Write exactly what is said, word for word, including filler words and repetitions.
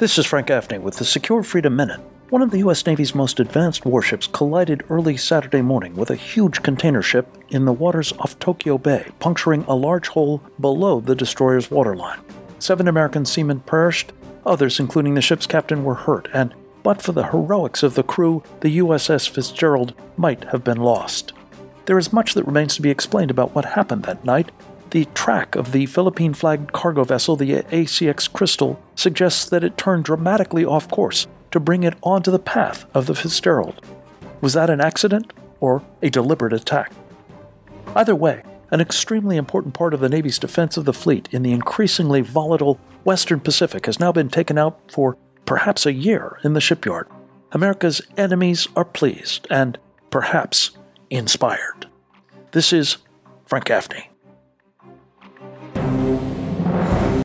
This is Frank Gaffney with the Secure Freedom Minute. One of the U S Navy's most advanced warships collided early Saturday morning with a huge container ship in the waters off Tokyo Bay, puncturing a large hole below the destroyer's waterline. Seven American seamen perished, others, including the ship's captain, were hurt, and but for the heroics of the crew, the U S S Fitzgerald might have been lost. There is much that remains to be explained about what happened that night. The track of the Philippine-flagged cargo vessel, the A C X Crystal, suggests that it turned dramatically off course to bring it onto the path of the Fitzgerald. Was that an accident or a deliberate attack? Either way, an extremely important part of the Navy's defense of the fleet in the increasingly volatile Western Pacific has now been taken out for perhaps a year in the shipyard. America's enemies are pleased and perhaps inspired. This is Frank Gaffney.